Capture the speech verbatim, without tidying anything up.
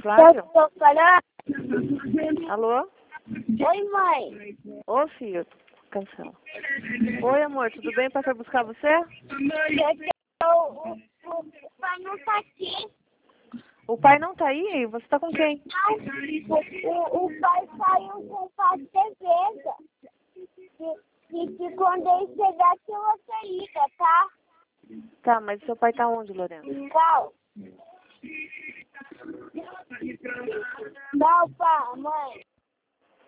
Flávio? Posso falar? Alô? Oi, mãe. Ô, filho. Cancela. Oi, amor, tudo bem? Passar buscar você? Eu, o, o, o pai não tá aqui. O pai não tá aí? Você tá com quem? Não, o, o pai saiu com faz certeza. Que, que, que quando ele chegar, que você liga, tá? Tá, mas seu pai tá onde, Lorena? Tchau. Tchau, pai, mãe.